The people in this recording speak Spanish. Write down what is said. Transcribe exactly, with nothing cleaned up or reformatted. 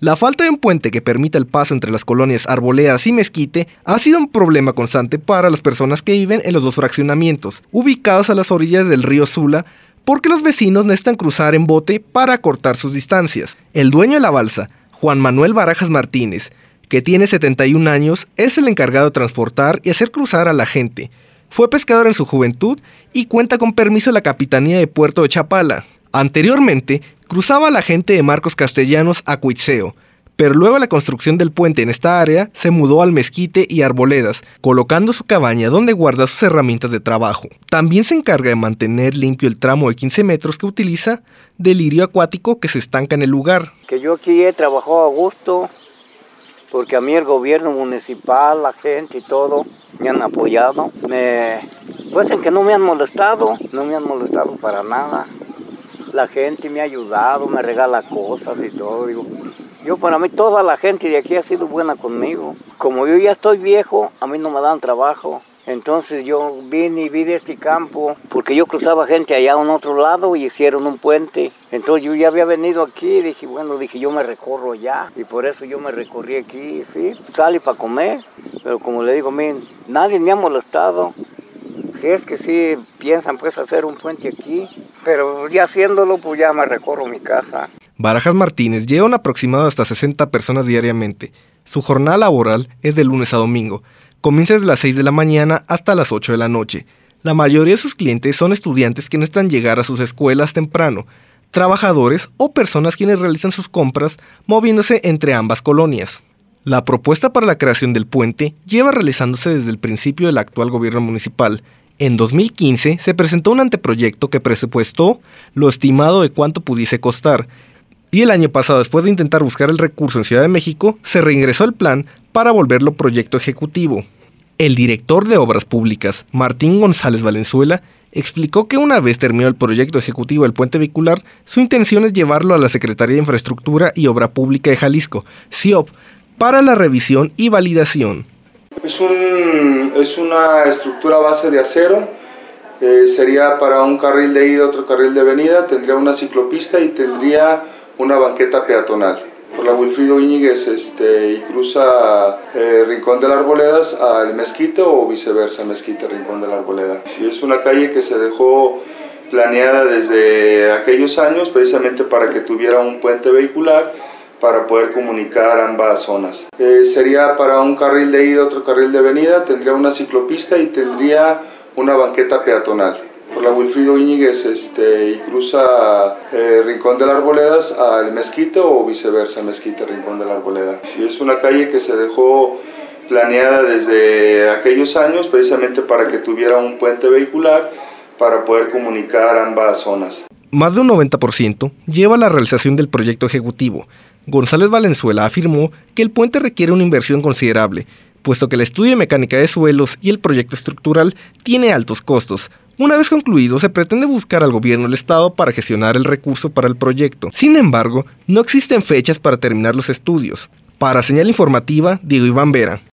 La falta de un puente que permita el paso entre las colonias Arboledas y Mezquite ha sido un problema constante para las personas que viven en los dos fraccionamientos, ubicados a las orillas del río Sula, porque los vecinos necesitan cruzar en bote para acortar sus distancias. El dueño de la balsa, Juan Manuel Barajas Martínez, que tiene setenta y un años, es el encargado de transportar y hacer cruzar a la gente. Fue pescador en su juventud y cuenta con permiso de la Capitanía de Puerto de Chapala. Anteriormente, cruzaba a la gente de Marcos Castellanos a Cuitzeo, pero luego de la construcción del puente en esta área, se mudó al Mezquite y Arboledas, colocando su cabaña donde guarda sus herramientas de trabajo. También se encarga de mantener limpio el tramo de quince metros que utiliza de lirio acuático que se estanca en el lugar. Que yo aquí he trabajado a gusto, porque a mí el gobierno municipal, la gente y todo, me han apoyado. Me, pues en que no me han molestado, no me han molestado para nada. La gente me ha ayudado, me regala cosas y todo. Digo, yo para mí toda la gente de aquí ha sido buena conmigo. Como yo ya estoy viejo, a mí no me dan trabajo. Entonces yo vine y vi de este campo, porque yo cruzaba gente allá en otro lado y hicieron un puente. Entonces yo ya había venido aquí y dije, bueno, dije yo me recorro ya. Y por eso yo me recorrí aquí, sí, salí para comer. Pero como le digo, a nadie me ha molestado. Si es que sí piensan pues hacer un puente aquí, pero ya haciéndolo pues ya me recorro mi casa. Barajas Martínez lleva un aproximado de hasta sesenta personas diariamente. Su jornada laboral es de lunes a domingo. Comienza desde las seis de la mañana hasta las ocho de la noche. La mayoría de sus clientes son estudiantes que necesitan llegar a sus escuelas temprano, trabajadores o personas quienes realizan sus compras moviéndose entre ambas colonias. La propuesta para la creación del puente lleva realizándose desde el principio del actual gobierno municipal. En dos mil quince se presentó un anteproyecto que presupuestó lo estimado de cuánto pudiese costar. Y el año pasado, después de intentar buscar el recurso en Ciudad de México, se reingresó el plan para volverlo proyecto ejecutivo. El director de Obras Públicas, Martín González Valenzuela, explicó que una vez terminó el proyecto ejecutivo del puente vehicular, su intención es llevarlo a la Secretaría de Infraestructura y Obra Pública de Jalisco, C I O P, para la revisión y validación. Es, un, es una estructura a base de acero, eh, sería para un carril de ida, otro carril de venida, tendría una ciclopista y tendría una banqueta peatonal. Por la Wilfrido Íñiguez este, y cruza eh, Rincón de las Arboledas al Mezquite o viceversa, Mezquite, Rincón de la Arboleda. Sí, es una calle que se dejó planeada desde aquellos años precisamente para que tuviera un puente vehicular para poder comunicar ambas zonas. Eh, sería para un carril de ida, otro carril de venida, tendría una ciclopista y tendría una banqueta peatonal. Por la Wilfrido Íñiguez este, y cruza eh, Rincón de las Arboledas al Mezquite o viceversa, Mezquite, Rincón de la Arboleda. Sí, es una calle que se dejó planeada desde aquellos años precisamente para que tuviera un puente vehicular para poder comunicar ambas zonas. Más de un noventa por ciento lleva la realización del proyecto ejecutivo. González Valenzuela afirmó que el puente requiere una inversión considerable, puesto que el estudio de mecánica de suelos y el proyecto estructural tiene altos costos. Una vez concluido, se pretende buscar al gobierno del estado para gestionar el recurso para el proyecto. Sin embargo, no existen fechas para terminar los estudios. Para Señal Informativa, Diego Iván Vera.